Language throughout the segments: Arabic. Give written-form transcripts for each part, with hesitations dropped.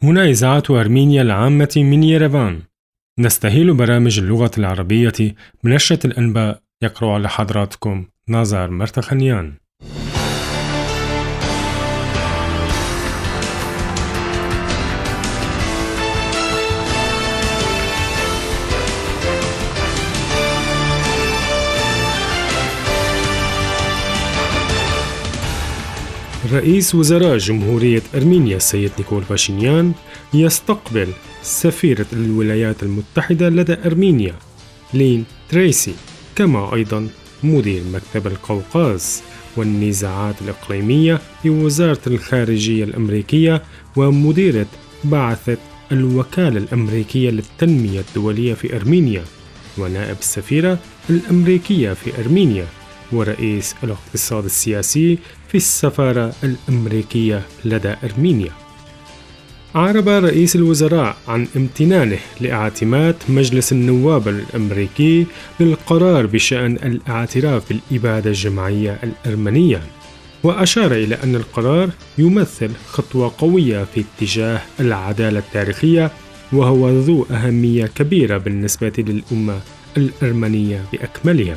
هنا إذاعة أرمينيا العامة من ييرفان. نستهل برامج اللغة العربية بنشرة الأنباء. يقرأ على حضراتكم نازار مرتخنيان. رئيس وزراء جمهورية أرمينيا السيد نيكول باشينيان يستقبل سفيرة الولايات المتحدة لدى أرمينيا لين تريسي، كما أيضا مدير مكتب القوقاز والنزاعات الإقليمية بوزارة الخارجية الأمريكية ومديرة بعثة الوكالة الأمريكية للتنمية الدولية في أرمينيا ونائب السفيرة الأمريكية في أرمينيا ورئيس الاقتصاد السياسي في السفارة الأمريكية لدى أرمينيا. أعرب رئيس الوزراء عن امتنانه لاعتماد مجلس النواب الأمريكي للقرار بشأن الاعتراف بالإبادة الجماعية الأرمنية، وأشار إلى أن القرار يمثل خطوة قوية في اتجاه العدالة التاريخية، وهو ذو أهمية كبيرة بالنسبة للأمة الأرمنية بأكملها.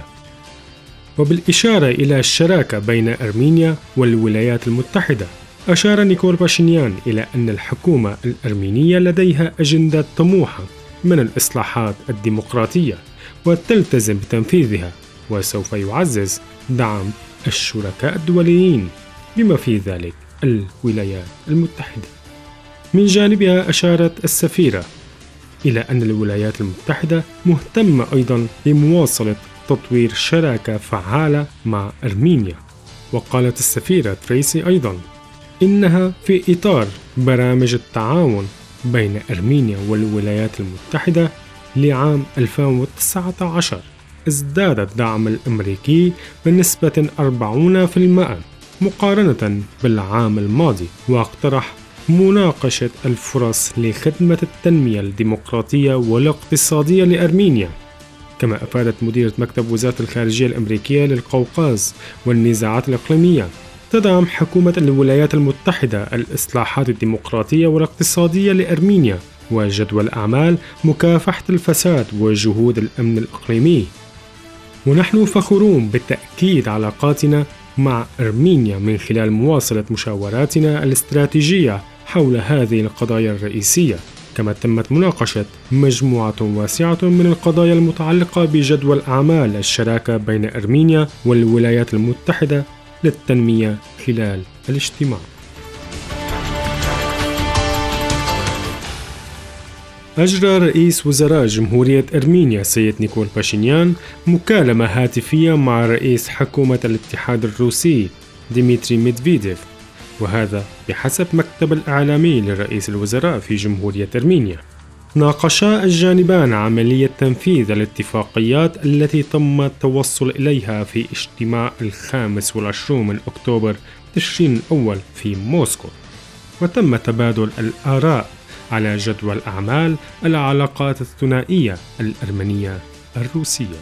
وبالإشارة إلى الشراكة بين أرمينيا والولايات المتحدة، أشار نيكول باشينيان إلى أن الحكومة الأرمينية لديها أجندة طموحة من الإصلاحات الديمقراطية وتلتزم بتنفيذها، وسوف يعزز دعم الشركاء الدوليين بما في ذلك الولايات المتحدة. من جانبها أشارت السفيرة إلى أن الولايات المتحدة مهتمة أيضا بمواصلة تطوير شراكة فعالة مع أرمينيا. وقالت السفيرة تريسي أيضا إنها في إطار برامج التعاون بين أرمينيا والولايات المتحدة لعام 2019 ازداد الدعم الأمريكي بنسبة 40% مقارنة بالعام الماضي، واقترح مناقشة الفرص لخدمة التنمية الديمقراطية والاقتصادية لأرمينيا. كما أفادت مديرة مكتب وزارة الخارجية الأمريكية للقوقاز والنزاعات الإقليمية تدعم حكومة الولايات المتحدة الإصلاحات الديمقراطية والاقتصادية لأرمينيا وجدول أعمال مكافحة الفساد وجهود الأمن الإقليمي. ونحن فخورون بالتأكيد علاقاتنا مع أرمينيا من خلال مواصلة مشاوراتنا الاستراتيجية حول هذه القضايا الرئيسية. كما تمت مناقشة مجموعة واسعة من القضايا المتعلقة بجدول أعمال الشراكة بين أرمينيا والولايات المتحدة للتنمية خلال الاجتماع. أجرى رئيس وزراء جمهورية أرمينيا سيد نيكول باشينيان مكالمة هاتفية مع رئيس حكومة الاتحاد الروسي ديمتري ميدفيديف، وهذا بحسب مكتب الإعلامي لرئيس الوزراء في جمهورية أرمينيا. ناقشا الجانبان عملية تنفيذ الاتفاقيات التي تم التوصل إليها في اجتماع 25 من أكتوبر تشرين الأول في موسكو، وتم تبادل الآراء على جدول أعمال العلاقات الثنائية الأرمنية الروسية.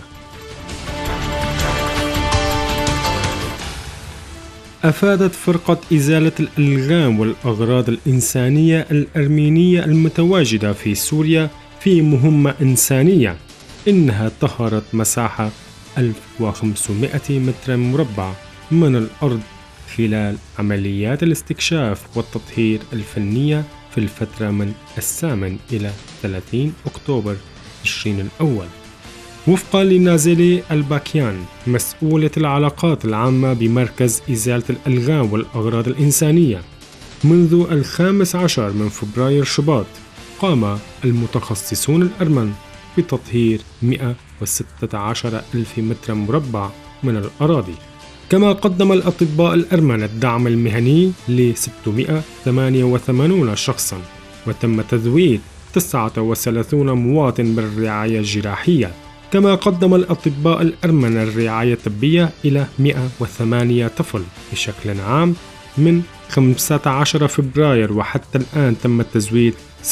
أفادت فرقة إزالة الألغام والأغراض الإنسانية الأرمينية المتواجدة في سوريا في مهمة إنسانية إنها طهرت مساحة 1500 متر مربع من الأرض خلال عمليات الاستكشاف والتطهير الفنية في الفترة من 8 إلى 30 أكتوبر تشرين الأول، وفقا لنازلي الباكيان مسؤولة العلاقات العامة بمركز إزالة الألغام والأغراض الإنسانية. منذ 15 من فبراير شباط قام المتخصصون الأرمن بتطهير 116 ألف متر مربع من الأراضي. كما قدم الأطباء الأرمن الدعم المهني ل 688 شخصا، وتم تزويد 39 مواطن بالرعاية الجراحية. كما قدم الأطباء الأرمن الرعاية الطبية إلى 108 طفل بشكل عام من 15 فبراير وحتى الآن تم تزويد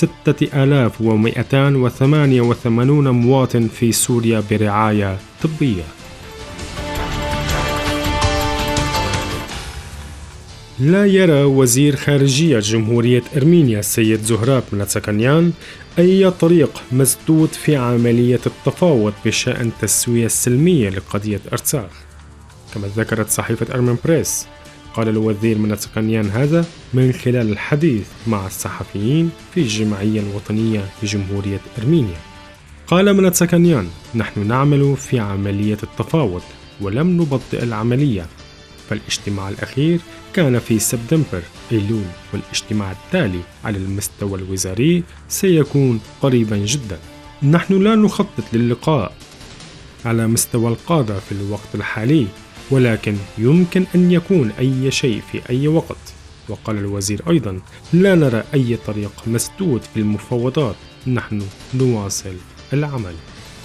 6288 مواطن في سوريا برعاية طبية. لا يرى وزير خارجية جمهورية أرمينيا السيد زهراب مناتساكانيان أي طريق مسدود في عملية التفاوض بشأن التسوية السلمية لقضية أرتساخ. كما ذكرت صحيفة أرمن بريس، قال الوزير مناتساكانيان هذا من خلال الحديث مع الصحفيين في الجمعية الوطنية لجمهورية أرمينيا. قال مناتساكانيان: نحن نعمل في عملية التفاوض ولم نبطئ العملية، فالاجتماع الأخير كان في سبتمبر أيلول، والاجتماع التالي على المستوى الوزاري سيكون قريبا جدا. نحن لا نخطط للقاء على مستوى القادة في الوقت الحالي، ولكن يمكن أن يكون أي شيء في أي وقت. وقال الوزير أيضا: لا نرى أي طريق مسدود في المفاوضات، نحن نواصل العمل.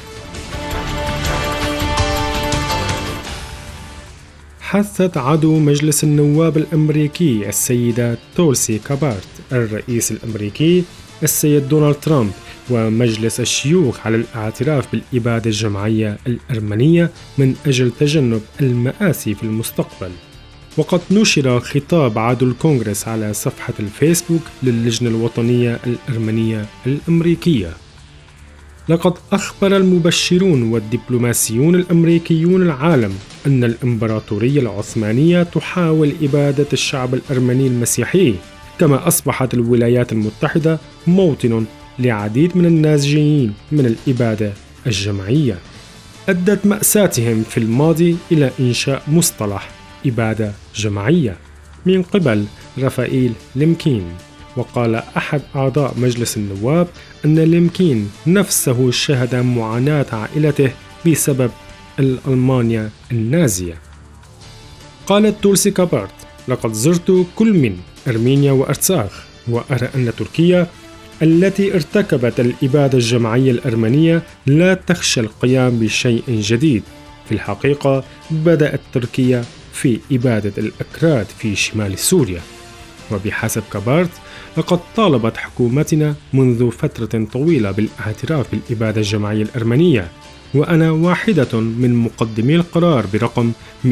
حثت عضو مجلس النواب الأمريكي السيدة تولسي كابارت الرئيس الأمريكي السيد دونالد ترامب ومجلس الشيوخ على الاعتراف بالإبادة الجماعية الأرمنية من أجل تجنب المآسي في المستقبل. وقد نشر خطاب عضو الكونغرس على صفحة الفيسبوك للجنة الوطنية الأرمنية الأمريكية. لقد أخبر المبشرون والدبلوماسيون الأمريكيون العالم أن الإمبراطورية العثمانية تحاول إبادة الشعب الأرمني المسيحي، كما أصبحت الولايات المتحدة موطن لعديد من النازجين من الإبادة الجماعية. أدت مأساتهم في الماضي إلى إنشاء مصطلح إبادة جماعية من قبل رافائيل ليمكين. وقال أحد أعضاء مجلس النواب أن ليمكين نفسه شهد معاناة عائلته بسبب ألمانيا النازية. قالت تولسي كابارت: لقد زرت كل من أرمينيا وأرتساخ، وأرى أن تركيا التي ارتكبت الإبادة الجماعية الأرمنية لا تخشى القيام بشيء جديد. في الحقيقة بدأت تركيا في إبادة الأكراد في شمال سوريا. وبحسب كابارت لقد طالبت حكومتنا منذ فترة طويلة بالاعتراف بالإبادة الجماعية الأرمنية، وأنا واحدة من مقدمي القرار برقم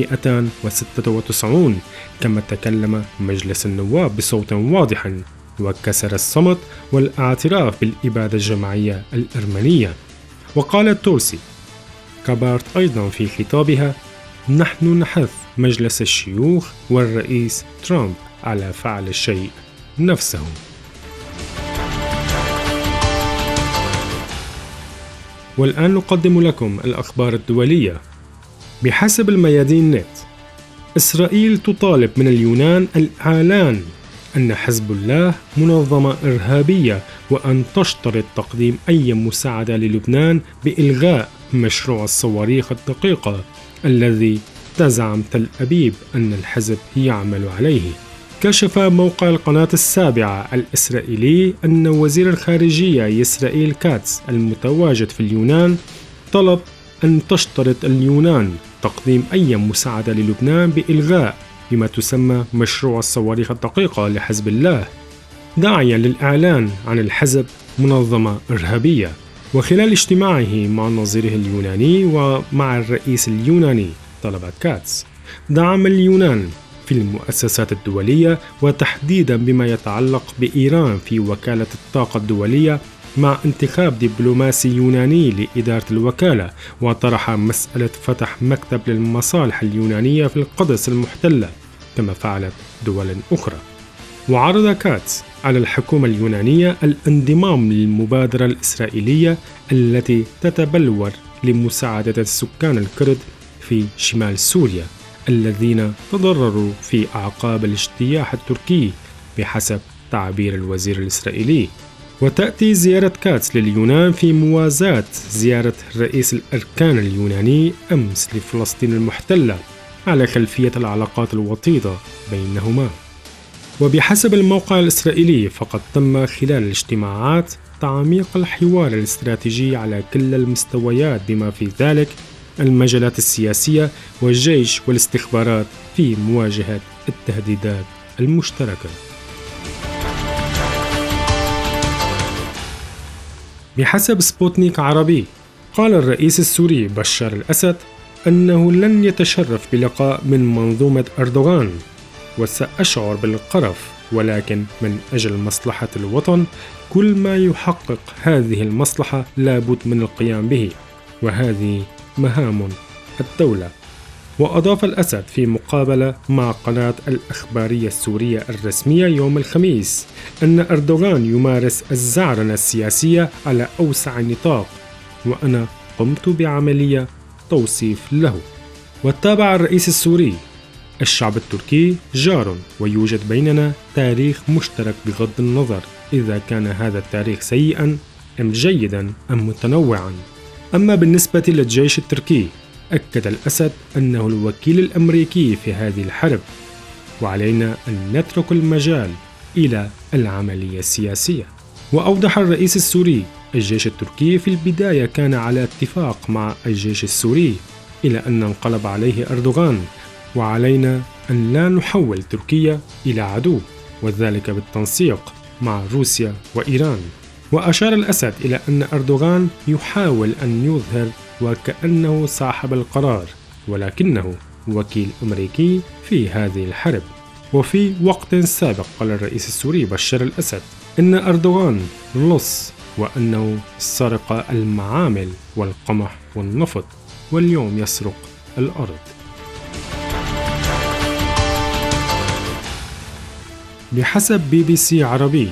296. كما تكلم مجلس النواب بصوت واضح وكسر الصمت والاعتراف بالإبادة الجماعية الأرمنية. وقالت تولسي كابارت أيضا في خطابها: نحن نحث مجلس الشيوخ والرئيس ترامب على فعل الشيء نفسه. والآن نقدم لكم الأخبار الدولية. بحسب الميادين نت، إسرائيل تطالب من اليونان الإعلان أن حزب الله منظمة إرهابية، وأن تشترط تقديم أي مساعدة للبنان بإلغاء مشروع الصواريخ الدقيقة الذي تزعم تل أبيب أن الحزب يعمل عليه. كشف موقع القناة السابعة الإسرائيلي أن وزير الخارجية إسرائيل كاتس المتواجد في اليونان طلب أن تشترط اليونان تقديم أي مساعدة للبنان بإلغاء بما تسمى مشروع الصواريخ الدقيقة لحزب الله، داعيا للإعلان عن الحزب منظمة إرهابية. وخلال اجتماعه مع نظيره اليوناني ومع الرئيس اليوناني طلب كاتس دعم اليونان في المؤسسات الدولية، وتحديدا بما يتعلق بإيران في وكالة الطاقة الدولية، مع انتخاب دبلوماسي يوناني لإدارة الوكالة. وطرح مسألة فتح مكتب للمصالح اليونانية في القدس المحتلة كما فعلت دول أخرى. وعرض كاتس على الحكومة اليونانية الانضمام للمبادرة الإسرائيلية التي تتبلور لمساعدة السكان الكرد في شمال سوريا الذين تضرروا في أعقاب الاجتياح التركي بحسب تعبير الوزير الإسرائيلي. وتأتي زيارة كاتس لليونان في موازاة زيارة رئيس الأركان اليوناني أمس لفلسطين المحتلة على خلفية العلاقات الوطيدة بينهما. وبحسب الموقع الإسرائيلي فقد تم خلال الاجتماعات تعميق الحوار الاستراتيجي على كل المستويات بما في ذلك المجالات السياسية والجيش والاستخبارات في مواجهة التهديدات المشتركة. بحسب سبوتنيك عربي، قال الرئيس السوري بشار الأسد أنه لن يتشرف بلقاء من منظومة أردوغان وسأشعر بالقرف، ولكن من أجل مصلحة الوطن كل ما يحقق هذه المصلحة لابد من القيام به، وهذه مهام الدولة. وأضاف الأسد في مقابلة مع قناة الإخبارية السورية الرسمية يوم الخميس أن أردوغان يمارس الزعرنة السياسية على أوسع نطاق، وأنا قمت بعملية توصيف له. وتابع الرئيس السوري: الشعب التركي جار، ويوجد بيننا تاريخ مشترك بغض النظر إذا كان هذا التاريخ سيئا أم جيدا أم متنوعا. أما بالنسبة للجيش التركي، أكد الأسد أنه الوكيل الأمريكي في هذه الحرب، وعلينا أن نترك المجال إلى العملية السياسية. وأوضح الرئيس السوري: الجيش التركي في البداية كان على اتفاق مع الجيش السوري إلى أن انقلب عليه أردوغان، وعلينا أن لا نحول تركيا إلى عدو، وذلك بالتنسيق مع روسيا وإيران. وأشار الأسد إلى أن أردوغان يحاول أن يظهر وكأنه صاحب القرار، ولكنه وكيل أمريكي في هذه الحرب. وفي وقت سابق قال الرئيس السوري بشار الأسد إن أردوغان لص، وأنه سرق المعامل والقمح والنفط، واليوم يسرق الأرض. بحسب BBC عربي،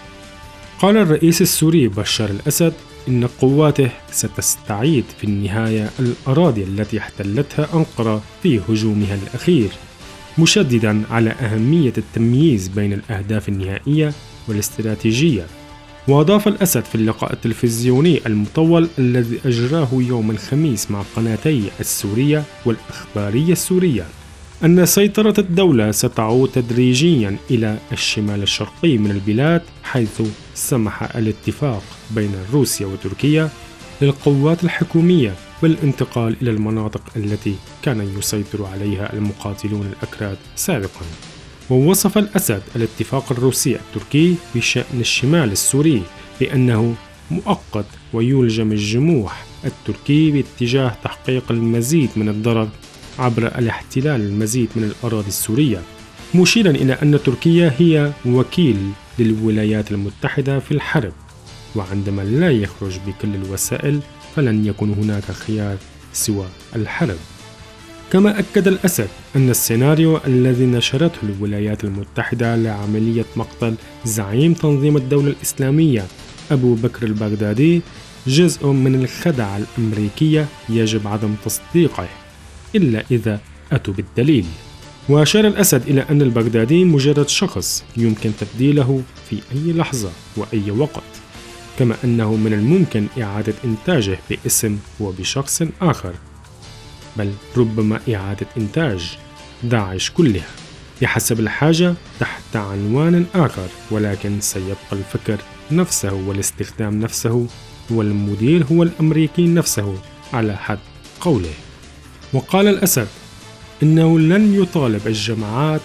قال الرئيس السوري بشار الأسد إن قواته ستستعيد في النهاية الأراضي التي احتلتها أنقرة في هجومها الأخير، مشددا على أهمية التمييز بين الأهداف النهائية والاستراتيجية. وأضاف الأسد في اللقاء التلفزيوني المطول الذي أجراه يوم الخميس مع قناتي السورية والإخبارية السورية أن سيطرة الدولة ستعود تدريجيا إلى الشمال الشرقي من البلاد، حيث سمح الاتفاق بين روسيا وتركيا للقوات الحكومية بالانتقال إلى المناطق التي كان يسيطر عليها المقاتلون الأكراد سابقا. ووصف الأسد الاتفاق الروسي التركي بشأن الشمال السوري بأنه مؤقت، ويلجم الجموح التركي باتجاه تحقيق المزيد من الضرر عبر الاحتلال المزيد من الأراضي السورية، مشيرا إلى أن تركيا هي وكيل للولايات المتحدة في الحرب، وعندما لا يخرج بكل الوسائل فلن يكون هناك خيار سوى الحرب. كما أكد الأسد أن السيناريو الذي نشرته الولايات المتحدة لعملية مقتل زعيم تنظيم الدولة الإسلامية أبو بكر البغدادي جزء من الخدعة الأمريكية يجب عدم تصديقه إلا إذا أتوا بالدليل. وأشار الأسد إلى أن البغدادي مجرد شخص يمكن تبديله في أي لحظة وأي وقت، كما أنه من الممكن إعادة إنتاجه باسم وبشخص آخر، بل ربما إعادة إنتاج داعش كلها بحسب الحاجة تحت عنوان آخر، ولكن سيبقى الفكر نفسه والاستخدام نفسه، والمدير هو الأمريكي نفسه على حد قوله. وقال الأسد إنه لن يطالب الجماعات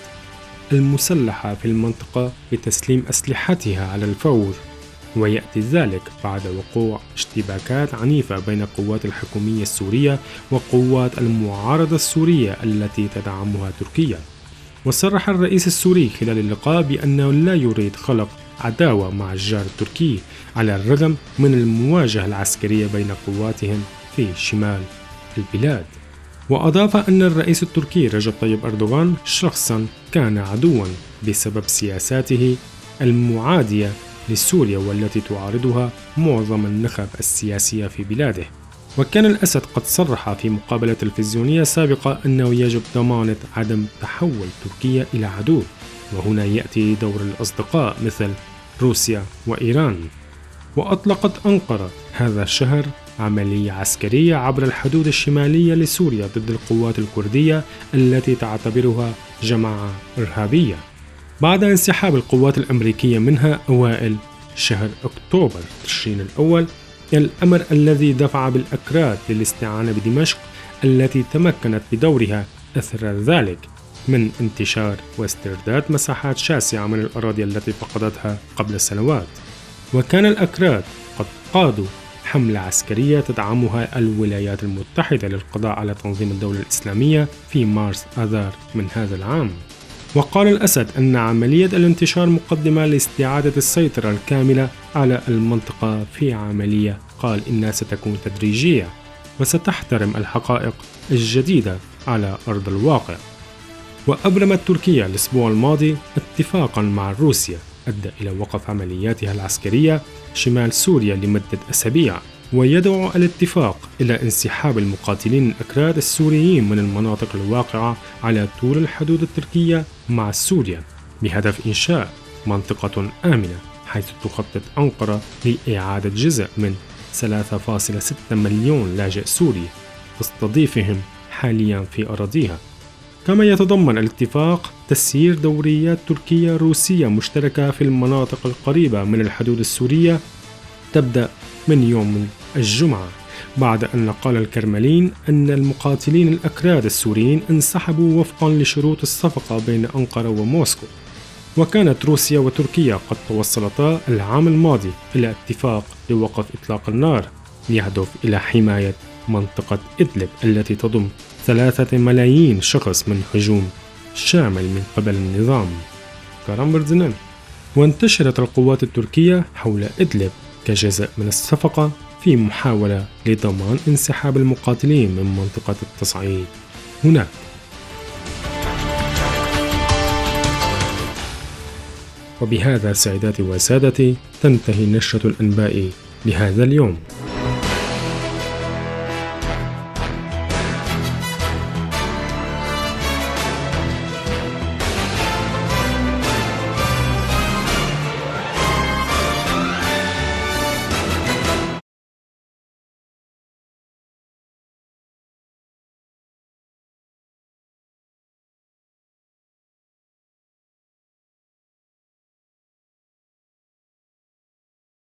المسلحة في المنطقة بتسليم أسلحتها على الفور، ويأتي ذلك بعد وقوع اشتباكات عنيفة بين قوات الحكومية السورية وقوات المعارضة السورية التي تدعمها تركيا. وصرح الرئيس السوري خلال اللقاء بأنه لا يريد خلق عداوة مع الجار التركي على الرغم من المواجهة العسكرية بين قواتهم في شمال البلاد. وأضاف أن الرئيس التركي رجب طيب أردوغان شخصا كان عدوا بسبب سياساته المعادية لسوريا والتي تعارضها معظم النخب السياسية في بلاده. وكان الأسد قد صرح في مقابلة تلفزيونية سابقة أنه يجب ضمانة عدم تحول تركيا إلى عدو، وهنا يأتي دور الأصدقاء مثل روسيا وإيران. وأطلقت أنقرة هذا الشهر عملية عسكرية عبر الحدود الشمالية لسوريا ضد القوات الكردية التي تعتبرها جماعة إرهابية بعد انسحاب القوات الأمريكية منها أوائل شهر أكتوبر تشرين الأول، الأمر الذي دفع بالأكراد للاستعانة بدمشق التي تمكنت بدورها أثر ذلك من انتشار واسترداد مساحات شاسعة من الأراضي التي فقدتها قبل سنوات. وكان الأكراد قد قادوا حملة عسكرية تدعمها الولايات المتحدة للقضاء على تنظيم الدولة الإسلامية في مارس آذار من هذا العام. وقال الأسد أن عملية الانتشار مقدمة لاستعادة السيطرة الكاملة على المنطقة في عملية قال إنها ستكون تدريجية وستحترم الحقائق الجديدة على أرض الواقع. وأبرمت تركيا الأسبوع الماضي اتفاقا مع روسيا أدى إلى وقف عملياتها العسكرية شمال سوريا لمدة أسابيع، ويدعو الاتفاق إلى انسحاب المقاتلين الأكراد السوريين من المناطق الواقعة على طول الحدود التركية مع سوريا بهدف إنشاء منطقة آمنة، حيث تخطط أنقرة لإعادة جزء من 3.6 مليون لاجئ سوري تستضيفهم حاليا في أراضيها. كما يتضمن الاتفاق تسيير دوريات تركية روسية مشتركة في المناطق القريبة من الحدود السورية تبدأ من يوم الجمعة، بعد أن قال الكرملين أن المقاتلين الأكراد السوريين انسحبوا وفقا لشروط الصفقة بين أنقرة وموسكو. وكانت روسيا وتركيا قد توصلتا العام الماضي إلى اتفاق لوقف إطلاق النار يهدف إلى حماية منطقة إدلب التي تضم 3 ملايين شخص من هجوم شامل من قبل النظام كارم بردنان. وانتشرت القوات التركية حول إدلب كجزء من الصفقة في محاولة لضمان انسحاب المقاتلين من منطقة التصعيد هناك. وبهذا سيداتي وسادتي تنتهي نشرة الأنباء لهذا اليوم.